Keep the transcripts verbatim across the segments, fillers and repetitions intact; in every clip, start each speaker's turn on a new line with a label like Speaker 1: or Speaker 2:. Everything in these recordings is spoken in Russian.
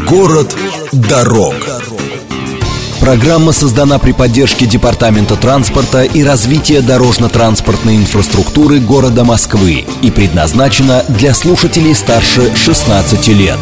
Speaker 1: Город дорог. Программа создана при поддержке Департамента транспорта и развития дорожно-транспортной инфраструктуры города Москвы и предназначена для слушателей старше шестнадцати лет.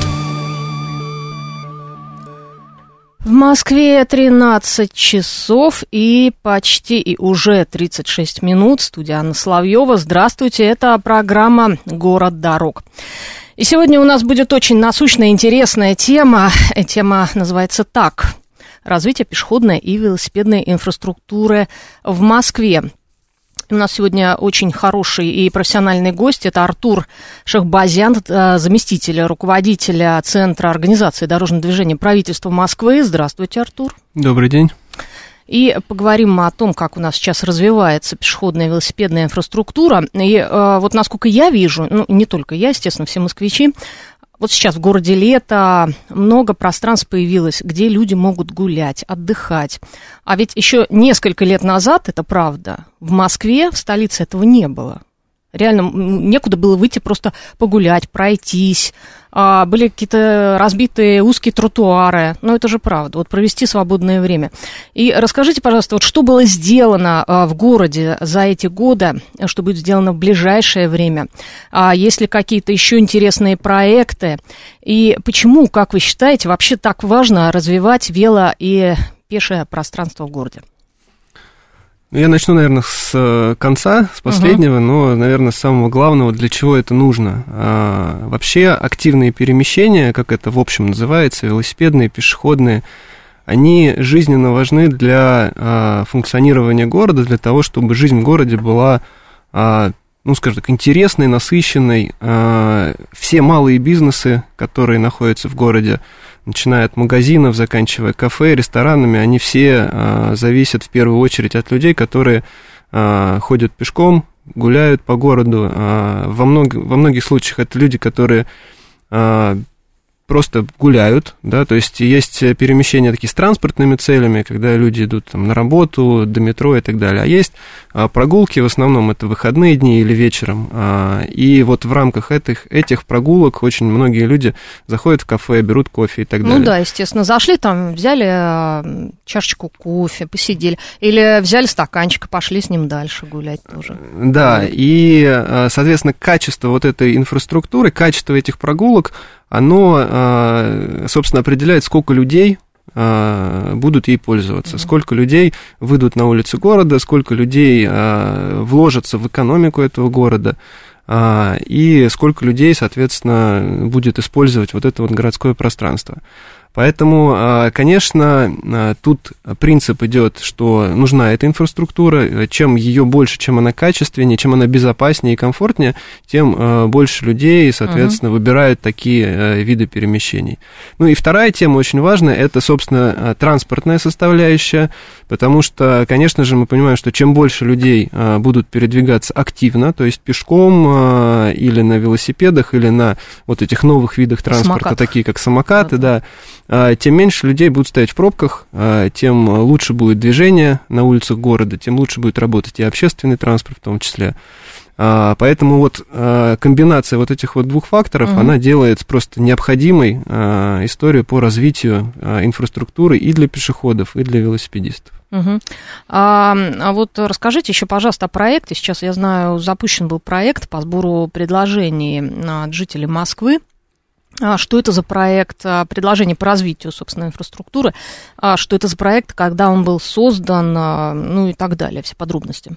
Speaker 2: В Москве тринадцать часов и почти и уже тридцать шесть минут. Студия Анна Соловьева. Здравствуйте, это программа «Город дорог». И сегодня у нас будет очень насущная, интересная тема. Тема называется так: развитие пешеходной и велосипедной инфраструктуры в Москве. У нас сегодня очень хороший и профессиональный гость. Это Артур Шахбазян, заместитель руководителя Центра организации дорожного движения правительства Москвы. Здравствуйте, Артур.
Speaker 3: Добрый день.
Speaker 2: И поговорим мы о том, как у нас сейчас развивается пешеходная и велосипедная инфраструктура. И э, вот насколько я вижу, ну, не только я, естественно, все москвичи, вот сейчас в городе лето, много пространств появилось, где люди могут гулять, отдыхать. А ведь еще несколько лет назад, это правда, в Москве, в столице этого не было. Реально некуда было выйти просто погулять, пройтись. А, были какие-то разбитые узкие тротуары. Но это же правда, вот провести свободное время. И расскажите, пожалуйста, вот что было сделано а, в городе за эти годы, что будет сделано в ближайшее время? А, есть ли какие-то еще интересные проекты? И почему, как вы считаете, вообще так важно развивать вело- и пешее пространство в городе?
Speaker 3: Я начну, наверное, с конца, с последнего, uh-huh. но, наверное, с самого главного, для чего это нужно. А, вообще активные перемещения, как это в общем называется, велосипедные, пешеходные, они жизненно важны для а, функционирования города, для того, чтобы жизнь в городе была, а, ну, скажем так, интересной, насыщенной. А, все малые бизнесы, которые находятся в городе, начиная от магазинов, заканчивая кафе, ресторанами, они все а, зависят в первую очередь от людей, которые а, ходят пешком, гуляют по городу. А, во, мног, во многих случаях это люди, которые а, просто гуляют, да, то есть есть перемещения такие с транспортными целями, когда люди идут там на работу, до метро и так далее, а есть а, прогулки, в основном это выходные дни или вечером, а, и вот в рамках этих, этих прогулок очень многие люди заходят в кафе, берут кофе и так далее.
Speaker 2: Ну да, естественно, зашли там, взяли чашечку кофе, посидели, или взяли стаканчик и пошли с ним дальше гулять тоже.
Speaker 3: Да, и, соответственно, качество вот этой инфраструктуры, качество этих прогулок, оно, собственно, определяет, сколько людей будут ей пользоваться, mm-hmm. сколько людей выйдут на улицы города, сколько людей вложатся в экономику этого города, и сколько людей, соответственно, будет использовать вот это вот городское пространство. Поэтому, конечно, тут принцип идет, что нужна эта инфраструктура. Чем ее больше, чем она качественнее, чем она безопаснее и комфортнее, тем больше людей, соответственно, uh-huh. выбирают такие виды перемещений. Ну и вторая тема очень важная, это, собственно, транспортная составляющая, потому что, конечно же, мы понимаем, что чем больше людей будут передвигаться активно, то есть пешком или на велосипедах, или на вот этих новых видах транспорта, самокат. Такие как самокаты, uh-huh. да, тем меньше людей будут стоять в пробках, тем лучше будет движение на улицах города, тем лучше будет работать и общественный транспорт в том числе. Поэтому вот комбинация вот этих вот двух факторов, угу. она делает просто необходимой историю по развитию инфраструктуры и для пешеходов, и для велосипедистов.
Speaker 2: Угу. А, а вот расскажите еще, пожалуйста, о проекте. Сейчас, я знаю, запущен был проект по сбору предложений от жителей Москвы. Что это за проект, предложение по развитию, собственно, инфраструктуры, что это за проект, когда он был создан, ну и так далее, все подробности.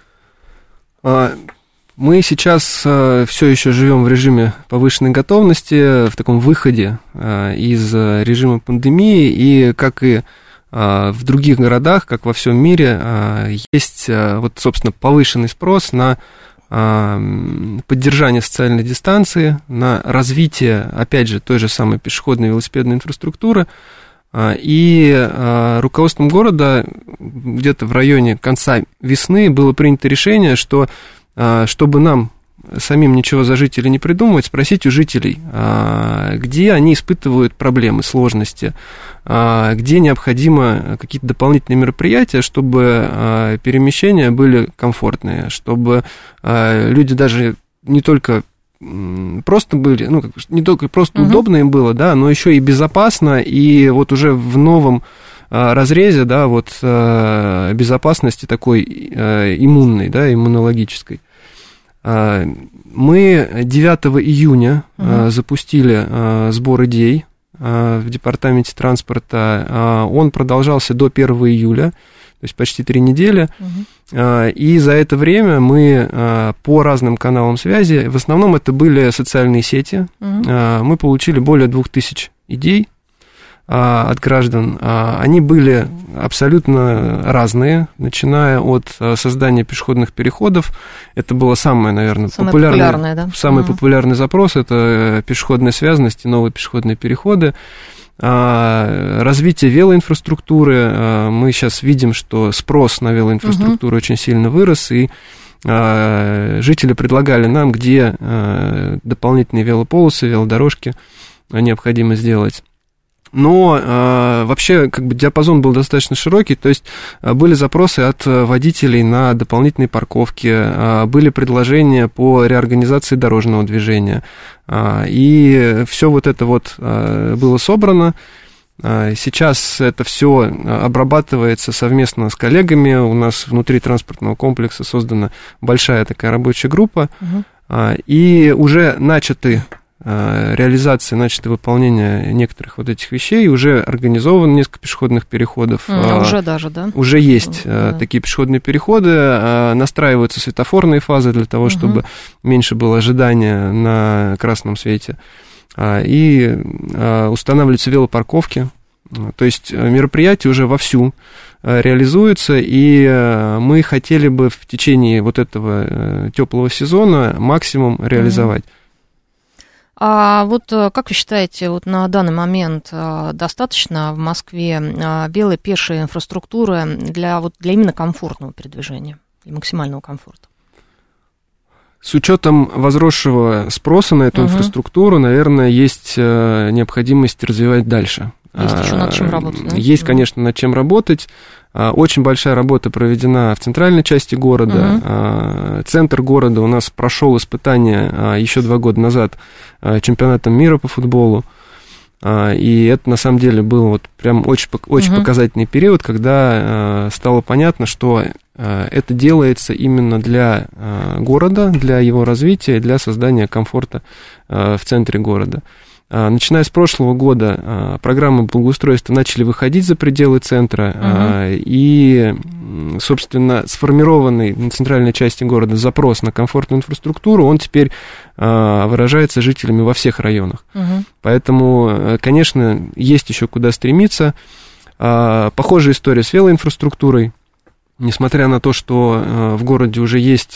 Speaker 3: Мы сейчас все еще живем в режиме повышенной готовности, в таком выходе из режима пандемии, и как и в других городах, как во всем мире, есть вот, собственно, повышенный спрос на поддержание социальной дистанции, на развитие, опять же, той же самой пешеходной и велосипедной инфраструктуры. И руководством города где-то в районе конца весны было принято решение, что чтобы нам самим ничего за жителей не придумывать, спросить у жителей, где они испытывают проблемы, сложности, где необходимо какие-то дополнительные мероприятия, чтобы перемещения были комфортные, чтобы люди даже не только просто были, ну, не только просто
Speaker 2: угу.
Speaker 3: удобно им было, да, но еще и безопасно, и вот уже в новом разрезе, да, вот безопасности такой иммунной, да, иммунологической. Мы девятого июня угу. запустили сбор идей в департаменте транспорта. Он продолжался до первого июля, то есть почти три недели. Угу. И за это время мы по разным каналам связи, в основном это были социальные сети, угу. мы получили более двух тысяч идей от граждан. Они были абсолютно разные, начиная от создания пешеходных переходов. Это было самое, наверное,
Speaker 2: самое
Speaker 3: популярное,
Speaker 2: популярное, да?
Speaker 3: самый
Speaker 2: mm.
Speaker 3: популярный запрос. Это пешеходная связанность и новые пешеходные переходы. Развитие велоинфраструктуры. Мы сейчас видим, что спрос на велоинфраструктуру mm-hmm. очень сильно вырос, и жители предлагали нам, где дополнительные велополосы, велодорожки необходимо сделать. Но э, вообще как бы диапазон был достаточно широкий, то есть э, были запросы от водителей на дополнительные парковки, э, были предложения по реорганизации дорожного движения, э, и все вот это вот э, было собрано. Э, сейчас это все обрабатывается совместно с коллегами, у нас внутри транспортного комплекса создана большая такая рабочая группа, угу. э, и уже начаты реализации, начато выполнение некоторых вот этих вещей, уже организовано несколько пешеходных переходов.
Speaker 2: Mm, уже даже, да?
Speaker 3: Уже есть
Speaker 2: да.
Speaker 3: такие пешеходные переходы, настраиваются светофорные фазы для того, чтобы uh-huh. меньше было ожидания на красном свете, и устанавливаются велопарковки. То есть мероприятие уже вовсю реализуется, и мы хотели бы в течение вот этого теплого сезона максимум реализовать. Uh-huh.
Speaker 2: А вот как вы считаете, вот на данный момент достаточно в Москве вело- пешей инфраструктуры для, вот, для именно комфортного передвижения, для максимального комфорта?
Speaker 3: С учетом возросшего спроса на эту uh-huh. инфраструктуру, наверное, есть необходимость развивать дальше.
Speaker 2: Есть еще над чем работать, да?
Speaker 3: Есть, конечно, над чем работать. Очень большая работа проведена в центральной части города. Uh-huh. Центр города у нас прошел испытание еще два года назад чемпионатом мира по футболу. И это, на самом деле, был вот прям очень, очень uh-huh. показательный период, когда стало понятно, что это делается именно для города, для его развития, для создания комфорта в центре города. Начиная с прошлого года программы благоустройства начали выходить за пределы центра, uh-huh. и, собственно, сформированный на центральной части города запрос на комфортную инфраструктуру, он теперь выражается жителями во всех районах. Uh-huh. Поэтому, конечно, есть еще куда стремиться. Похожая история с велоинфраструктурой. Несмотря на то, что в городе уже есть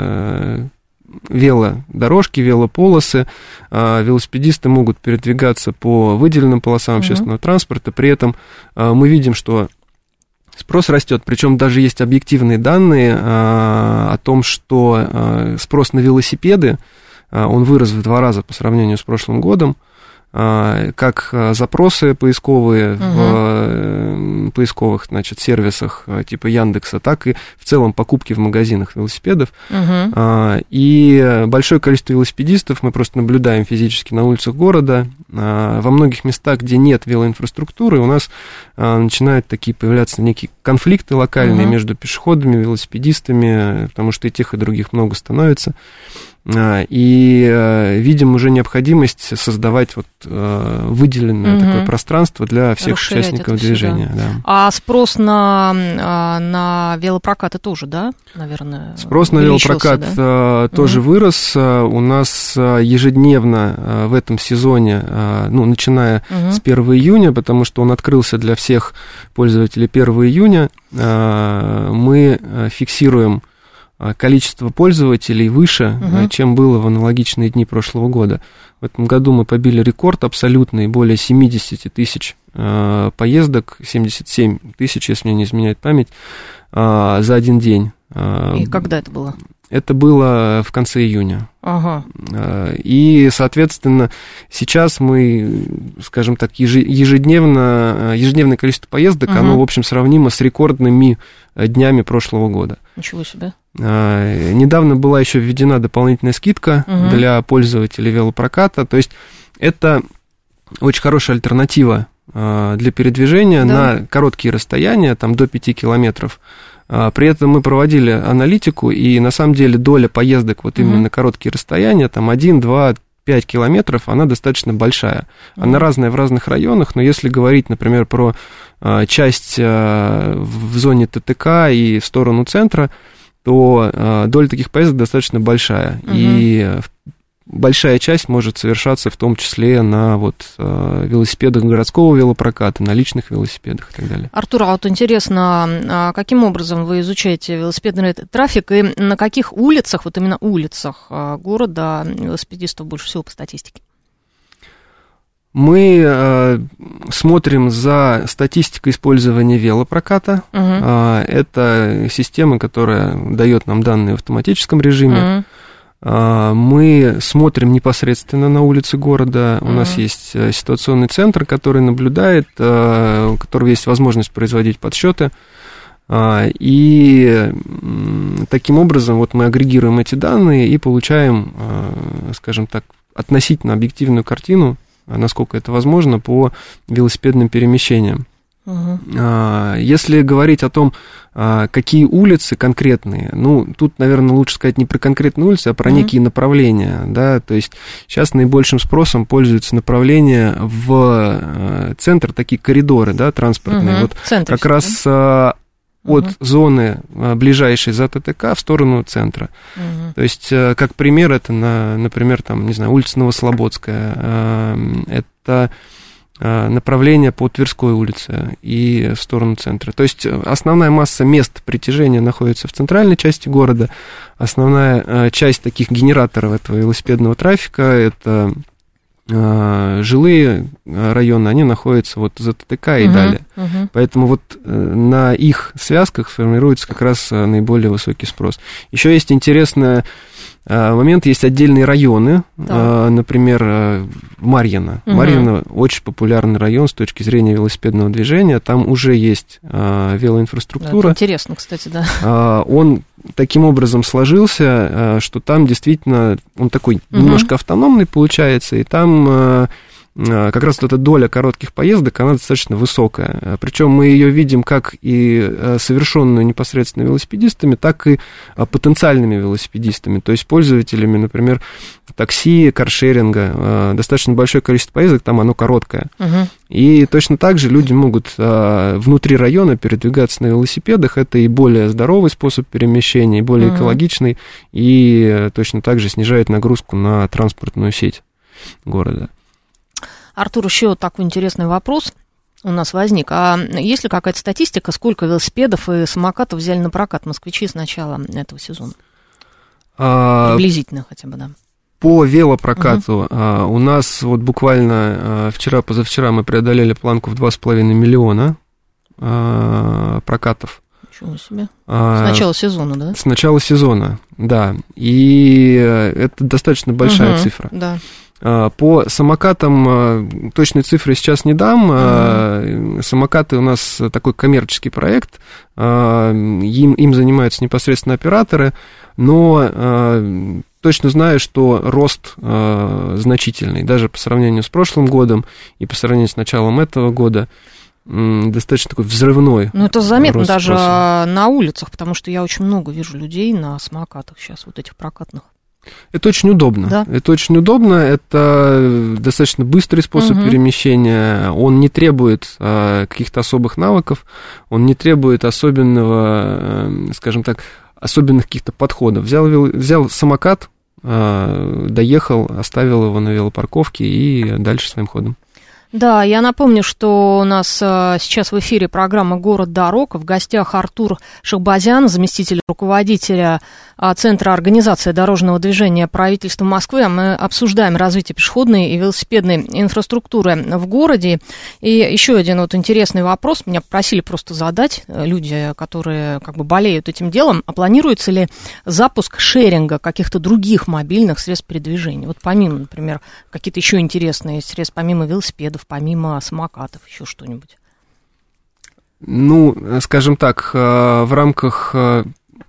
Speaker 3: велодорожки, велополосы, велосипедисты могут передвигаться по выделенным полосам общественного uh-huh. транспорта, при этом мы видим, что спрос растет, причем даже есть объективные данные о том, что спрос на велосипеды, он вырос в два раза по сравнению с прошлым годом, как запросы поисковые uh-huh. в поисковых, значит, сервисах типа Яндекса, так и в целом покупки в магазинах велосипедов. Uh-huh. И большое количество велосипедистов мы просто наблюдаем физически на улицах города. Во многих местах, где нет велоинфраструктуры, у нас начинают такие появляться некие конфликты локальные uh-huh. между пешеходами, велосипедистами, потому что и тех, и других много становится. И видим уже необходимость создавать вот выделенное угу. такое пространство для всех Расширять участников движения.
Speaker 2: Все, да.
Speaker 3: Да.
Speaker 2: А спрос на, на велопрокаты тоже, да, наверное?
Speaker 3: Спрос на велопрокат да? тоже угу. вырос. У нас ежедневно в этом сезоне, ну, начиная угу. с первого июня, потому что он открылся для всех пользователей первого июня, мы фиксируем количество пользователей выше, uh-huh. чем было в аналогичные дни прошлого года. В этом году мы побили рекорд абсолютный, более семьдесят тысяч э, поездок, семьдесят семь тысяч, если мне не изменяет память, э, за один день.
Speaker 2: И когда это было?
Speaker 3: Это было в конце июня.
Speaker 2: Ага.
Speaker 3: И, соответственно, сейчас мы, скажем так, ежедневно, ежедневное количество поездок, uh-huh. оно, в общем, сравнимо с рекордными днями прошлого года.
Speaker 2: Ничего себе.
Speaker 3: Недавно была еще введена дополнительная скидка угу. для пользователей велопроката. То есть это очень хорошая альтернатива для передвижения да. на короткие расстояния, там до пяти километров. При этом мы проводили аналитику, и на самом деле доля поездок вот именно угу. на короткие расстояния, там один, два, пять километров, она достаточно большая. Она угу. разная в разных районах, но если говорить, например, про часть в зоне ТТК и в сторону центра, то э, доля таких поездок достаточно большая. Угу. И большая часть может совершаться в том числе на вот, э, велосипедах городского велопроката, на личных велосипедах и так далее.
Speaker 2: Артур, а вот интересно, каким образом вы изучаете велосипедный трафик и на каких улицах, вот именно улицах города велосипедистов больше всего по статистике?
Speaker 3: Мы э, смотрим за статистикой использования велопроката. Угу. Э, это система, которая дает нам данные в автоматическом режиме. Угу. Э, мы смотрим непосредственно на улицы города. Угу. У нас есть ситуационный центр, который наблюдает, э, у которого есть возможность производить подсчеты. Э, и э, таким образом вот мы агрегируем эти данные и получаем, э, скажем так, относительно объективную картину, насколько это возможно, по велосипедным перемещениям. Uh-huh. Если говорить о том, какие улицы конкретные, ну, тут, наверное, лучше сказать не про конкретные улицы, а про uh-huh. некие направления, да, то есть сейчас наибольшим спросом пользуются направления в центр, такие коридоры, да, транспортные, uh-huh. вот центр, как раз... Да? От uh-huh. зоны, ближайшей за ТТК, в сторону центра. Uh-huh. То есть, как пример, это, на, например, там, не знаю, улица Новослободская, это направление по Тверской улице и в сторону центра. То есть, основная масса мест притяжения находится в центральной части города, основная часть таких генераторов этого велосипедного трафика, это жилые районы, они находятся вот за ТТК и uh-huh, далее. Uh-huh. Поэтому вот на их связках формируется как раз наиболее высокий спрос. Еще есть интересный момент, есть отдельные районы, да. например, Марьино. Uh-huh. Марьино очень популярный район с точки зрения велосипедного движения, там уже есть велоинфраструктура.
Speaker 2: Да, это интересно, кстати, да.
Speaker 3: Он таким образом сложился, что там действительно он такой uh-huh. немножко автономный получается, и там как раз вот эта доля коротких поездок, она достаточно высокая. Причем мы ее видим как и совершенную непосредственно велосипедистами, так и потенциальными велосипедистами, то есть пользователями, например, такси, каршеринга. Достаточно большое количество поездок, там оно короткое. Uh-huh. И точно так же люди могут внутри района передвигаться на велосипедах. Это и более здоровый способ перемещения, и более uh-huh. экологичный, и точно так же снижает нагрузку на транспортную сеть города.
Speaker 2: Артур, еще такой интересный вопрос у нас возник. А есть ли какая-то статистика, сколько велосипедов и самокатов взяли на прокат москвичи с начала этого сезона? А, приблизительно хотя бы, да.
Speaker 3: По велопрокату uh-huh. у нас вот буквально вчера-позавчера мы преодолели планку в два с половиной миллиона прокатов.
Speaker 2: Ничего себе. С начала сезона, да?
Speaker 3: С начала сезона, да. И это достаточно большая uh-huh. цифра.
Speaker 2: Да.
Speaker 3: По самокатам точной цифры сейчас не дам. Mm-hmm. Самокаты у нас такой коммерческий проект. Им, им занимаются непосредственно операторы, но точно знаю, что рост значительный. Даже по сравнению с прошлым годом и по сравнению с началом этого года достаточно такой взрывной.
Speaker 2: Ну, это заметно даже спроса. На улицах, потому что я очень много вижу людей на самокатах сейчас, вот этих прокатных.
Speaker 3: Это очень удобно. Да. Это очень удобно, это достаточно быстрый способ угу. перемещения, он не требует а, каких-то особых навыков, он не требует особенного, скажем так, особенных каких-то подходов. Взял, взял самокат, а, доехал, оставил его на велопарковке и дальше своим ходом.
Speaker 2: Да, я напомню, что у нас а, сейчас в эфире программа «Город дорог». В гостях Артур Шахбазян, заместитель руководителя а, Центра организации дорожного движения правительства Москвы. Мы обсуждаем развитие пешеходной и велосипедной инфраструктуры в городе. И еще один вот интересный вопрос. Меня попросили просто задать люди, которые как бы болеют этим делом. А планируется ли запуск шеринга каких-то других мобильных средств передвижения? Вот помимо, например, какие-то еще интересные средства, помимо велосипедов, помимо самокатов, еще что-нибудь?
Speaker 3: Ну, скажем так, в рамках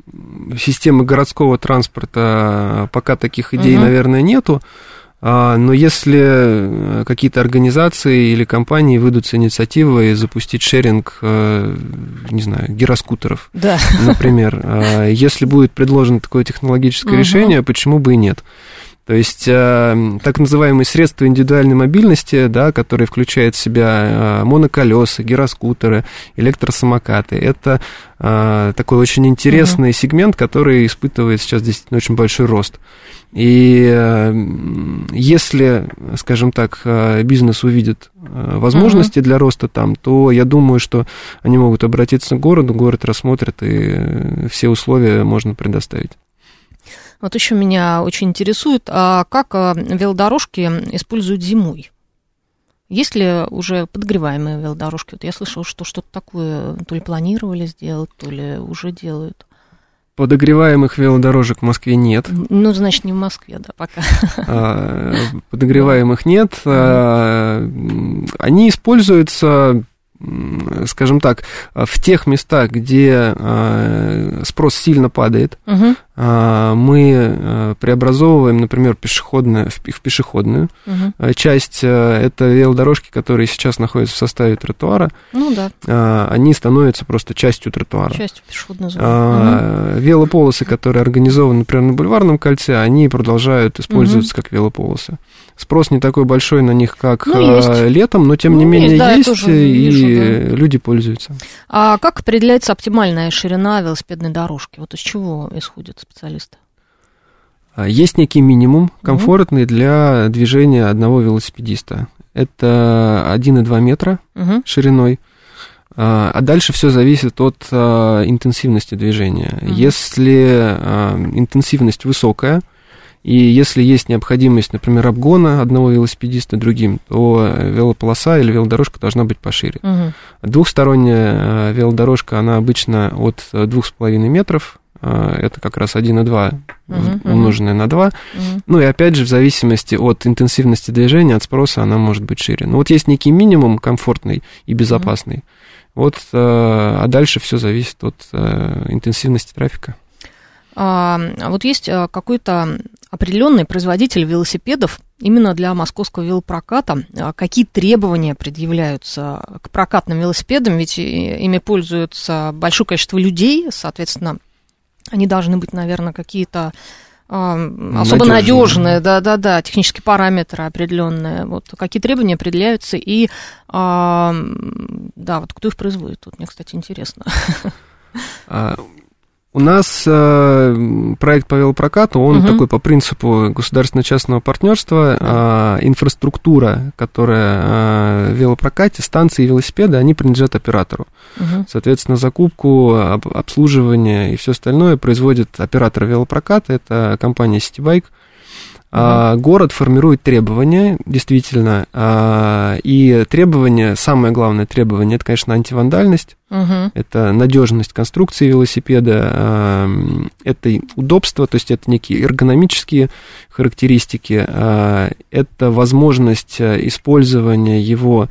Speaker 3: системы городского транспорта пока таких идей,
Speaker 2: угу.
Speaker 3: наверное, нету. Но если какие-то организации или компании выйдут с инициативой запустить шеринг, не знаю, гироскутеров,
Speaker 2: да.
Speaker 3: например, если будет предложено такое технологическое угу. решение, почему бы и нет? То есть так называемые средства индивидуальной мобильности, да, которые включают в себя моноколеса, гироскутеры, электросамокаты, это такой очень интересный угу. сегмент, который испытывает сейчас действительно очень большой рост. И если, скажем так, бизнес увидит возможности uh-huh. для роста там, то я думаю, что они могут обратиться к городу, город рассмотрит, и все условия можно предоставить.
Speaker 2: Вот еще меня очень интересует, а как велодорожки используют зимой? Есть ли уже подогреваемые велодорожки? Вот я слышала, что что-то такое то ли планировали сделать, то ли уже делают.
Speaker 3: Подогреваемых велодорожек в Москве нет.
Speaker 2: Ну, значит, не в Москве, да, пока.
Speaker 3: Подогреваемых нет. Они используются, скажем так, в тех местах, где спрос сильно падает. Угу. Мы преобразовываем, например, пешеходную, в пешеходную угу. часть. Это велодорожки, которые сейчас находятся в составе тротуара.
Speaker 2: Ну да.
Speaker 3: Они становятся просто частью тротуара.
Speaker 2: Частью пешеходной зоны. А,
Speaker 3: угу. Велополосы, которые организованы, например, на Бульварном кольце, они продолжают использоваться угу. как велополосы. Спрос не такой большой на них, как ну, летом, но тем ну, не менее есть, да, есть и вижу, да. люди пользуются.
Speaker 2: А как определяется оптимальная ширина велосипедной дорожки? Вот из чего исходят специалисты?
Speaker 3: Есть некий минимум, комфортный uh-huh. для движения одного велосипедиста. Это один и два метра uh-huh. шириной, а дальше все зависит от интенсивности движения. Uh-huh. Если интенсивность высокая, и если есть необходимость, например, обгона одного велосипедиста другим, то велополоса или велодорожка должна быть пошире. Uh-huh. Двухсторонняя велодорожка, она обычно от двух с половиной метров. Это как раз один и два uh-huh, умноженное uh-huh. на два. Uh-huh. Ну и опять же, в зависимости от интенсивности движения, от спроса, она может быть шире. Но вот есть некий минимум комфортный и безопасный. Uh-huh. Вот, а дальше все зависит от интенсивности трафика.
Speaker 2: А вот есть какой-то определенный производитель велосипедов именно для московского велопроката. Какие требования предъявляются к прокатным велосипедам? Ведь ими пользуются большое количество людей, соответственно, они должны быть, наверное, какие-то э, особо надежные, да-да-да, технические параметры определенные. Вот какие требования определяются и, э, да, вот кто их производит? Вот мне, кстати, интересно.
Speaker 3: У нас э, проект по велопрокату, он uh-huh. такой по принципу государственно-частного партнерства. Uh-huh. Э, инфраструктура, которая э, в велопрокате, станции и велосипеды, они принадлежат оператору. Uh-huh. Соответственно, закупку, об, обслуживание и все остальное производит оператор велопроката, это компания Citybike. Uh-huh. Город формирует требования, действительно, и требования, самое главное требование, это, конечно, антивандальность, uh-huh. это надежность конструкции велосипеда, это удобство, то есть это некие эргономические характеристики, это возможность использования его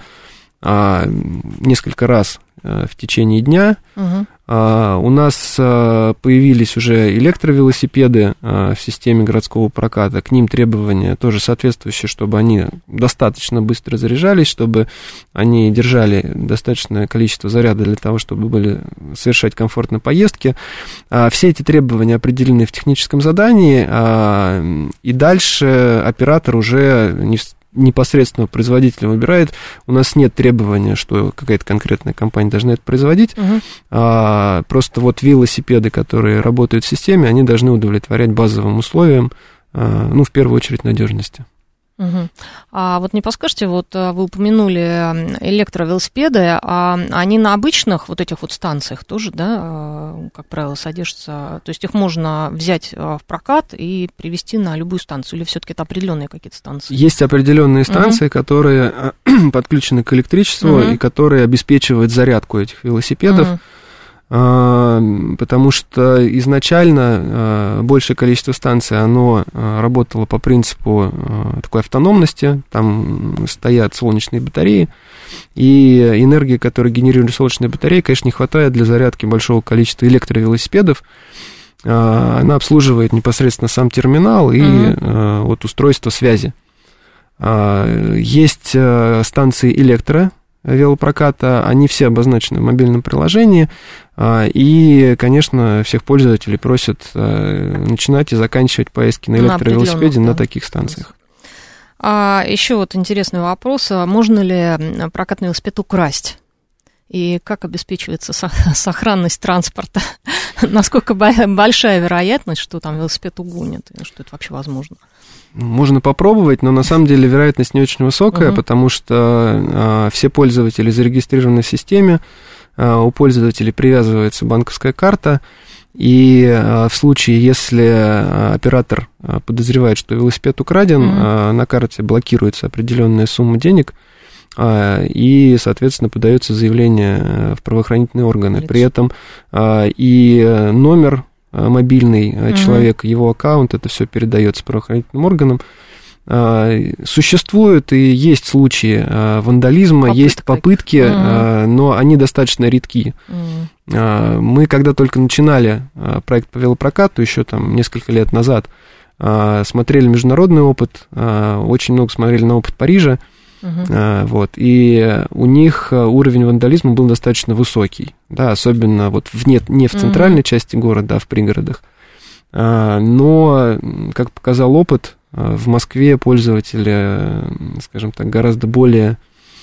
Speaker 3: несколько раз в течение дня. Uh-huh. Uh, у нас uh, появились уже электровелосипеды uh, в системе городского проката. К ним требования тоже соответствующие, чтобы они достаточно быстро заряжались, чтобы они держали достаточное количество заряда для того, чтобы были совершать комфортные поездки. Uh, все эти требования определены в техническом задании, uh, и дальше оператор уже не в непосредственно производитель выбирает. У нас нет требования, что какая-то конкретная компания должна это производить. Uh-huh. А, просто вот велосипеды, которые работают в системе, они должны удовлетворять базовым условиям, а, ну, в первую очередь, надежности.
Speaker 2: Угу. А вот не подскажете, вот вы упомянули электровелосипеды, а они на обычных вот этих вот станциях тоже, да, как правило, содержатся, то есть их можно взять в прокат и привезти на любую станцию, или все-таки это определенные какие-то станции? Есть определенные станции, угу. которые подключены к электричеству угу. и которые обеспечивают зарядку этих велосипедов. Угу. Потому что изначально большее количество станций, оно работало по принципу такой автономности, там стоят солнечные батареи, и энергии, которую генерируют солнечные батареи, конечно, не хватает для зарядки большого количества электровелосипедов.
Speaker 3: она обслуживает непосредственно сам терминал и mm-hmm. вот устройство связи. Есть станции электро велопроката, они все обозначены в мобильном приложении, и, конечно, всех пользователей просят начинать и заканчивать поездки на электровелосипеде на, на таких станциях.
Speaker 2: А еще вот интересный вопрос, можно ли прокатный велосипед украсть? И как обеспечивается сохранность транспорта? Насколько большая вероятность, что там велосипед угонят, и что это вообще возможно?
Speaker 3: Можно попробовать, но на самом деле вероятность не очень высокая, uh-huh. потому что а, все пользователи зарегистрированы в системе, а, у пользователей привязывается банковская карта, и а, в случае, если а, оператор а, подозревает, что велосипед украден, uh-huh. а, на карте блокируется определенная сумма денег, а, и, соответственно, подается заявление в правоохранительные органы. Лицо. При этом а, и номер мобильный uh-huh. человек, его аккаунт, это все передается правоохранительным органам. Существуют и есть случаи вандализма, Попыток. есть попытки, uh-huh. но они достаточно редки. Uh-huh. Мы, когда только начинали проект по велопрокату, еще там несколько лет назад, смотрели международный опыт, очень много смотрели на опыт Парижа, Uh-huh. Вот, и у них уровень вандализма был достаточно высокий, да, особенно вот в не, не в центральной uh-huh. части города, а в пригородах. Но, как показал опыт, в Москве пользователи, скажем так, гораздо более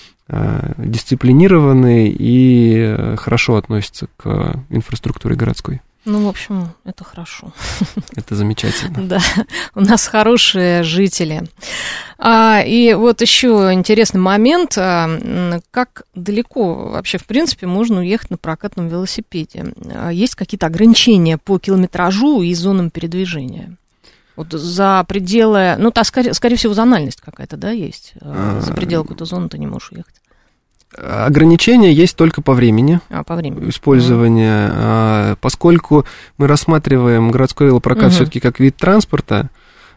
Speaker 3: дисциплинированные и хорошо относятся к инфраструктуре городской.
Speaker 2: Ну, в общем, это хорошо.
Speaker 3: Это замечательно.
Speaker 2: Да, у нас хорошие жители. А, и вот еще интересный момент. А, как далеко вообще, в принципе, можно уехать на прокатном велосипеде? А, есть какие-то ограничения по километражу и зонам передвижения? Вот за пределы... Ну, та, скорее, скорее всего, зональность какая-то, да, есть? А, за пределы какой-то зоны ты не можешь уехать.
Speaker 3: Ограничения есть только по времени,
Speaker 2: а, по времени.
Speaker 3: использования, mm. поскольку мы рассматриваем городской велопрокат mm-hmm. все-таки как вид транспорта,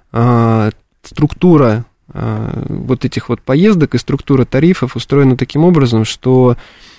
Speaker 3: структура вот этих вот поездок и структура тарифов устроена таким образом, что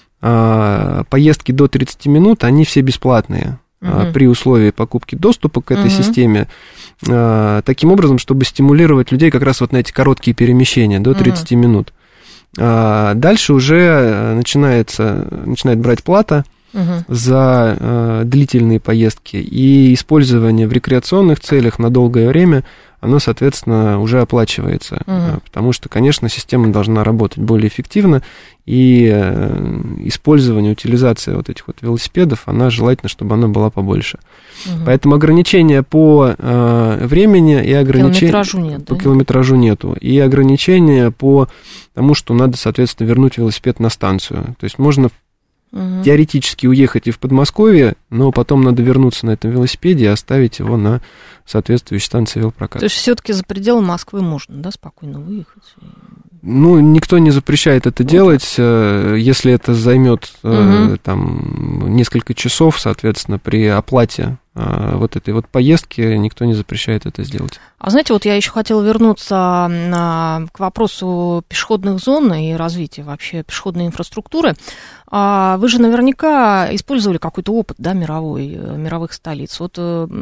Speaker 3: поездки до тридцати минут, они все бесплатные mm-hmm. при условии покупки доступа к этой mm-hmm. системе, таким образом, чтобы стимулировать людей как раз вот на эти короткие перемещения до тридцати mm-hmm. минут. Дальше уже начинается, начинает брать плата uh-huh. за э, длительные поездки, и использование в рекреационных целях на долгое время, оно, соответственно, уже оплачивается, uh-huh. потому что, конечно, система должна работать более эффективно, и э, использование, утилизация вот этих вот велосипедов, она желательно, чтобы она была побольше. Uh-huh. Поэтому ограничения по э, времени и ограничения...
Speaker 2: Километражу нет,
Speaker 3: по
Speaker 2: да?
Speaker 3: километражу нету. И ограничения по тому, что надо, соответственно, вернуть велосипед на станцию. То есть можно uh-huh. теоретически уехать и в Подмосковье, но потом надо вернуться на этом велосипеде и оставить его на соответствующей станции велопроката.
Speaker 2: То есть все-таки за пределы Москвы можно, да, спокойно выехать?
Speaker 3: Ну, никто не запрещает это делать, если это займет угу. там несколько часов, соответственно, при оплате вот этой вот поездки никто не запрещает это сделать.
Speaker 2: А знаете, вот я еще хотела вернуться на, к вопросу пешеходных зон и развития вообще пешеходной инфраструктуры. Вы же наверняка использовали какой-то опыт, да, мировой, мировых столиц. Вот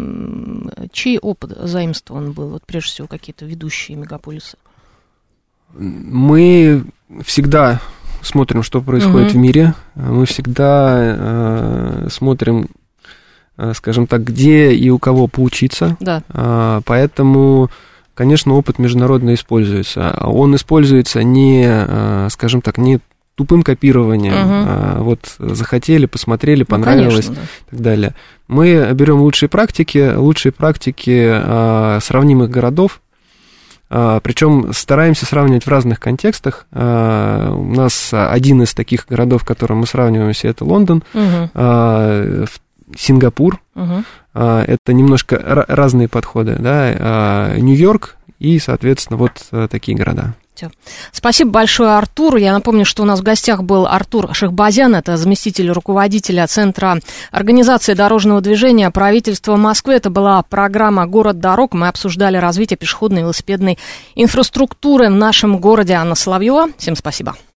Speaker 2: чей опыт заимствован был, вот прежде всего какие-то ведущие мегаполисы?
Speaker 3: Мы всегда смотрим, что происходит mm-hmm. в мире. Мы всегда э, смотрим, э, скажем так, где и у кого поучиться. Да. Э, поэтому, конечно, опыт международно используется. Он используется не, э, скажем так, не тупым копированием. Uh-huh. А, вот захотели, посмотрели, понравилось, ну, конечно, да. и так далее. Мы берем лучшие практики, лучшие практики а, сравнимых городов. А, причем стараемся сравнивать в разных контекстах. А, у нас один из таких городов, которым мы сравниваемся, это Лондон, uh-huh. а, Сингапур. Uh-huh. А, это немножко р- разные подходы, да, а, Нью-Йорк и, соответственно, вот а, такие города.
Speaker 2: Спасибо большое, Артур. Я напомню, что у нас в гостях был Артур Шахбазян, это заместитель руководителя Центра организации дорожного движения правительства Москвы. Это была программа «Город дорог». Мы обсуждали развитие пешеходной и велосипедной инфраструктуры в нашем городе. Анна Соловьева. Всем спасибо.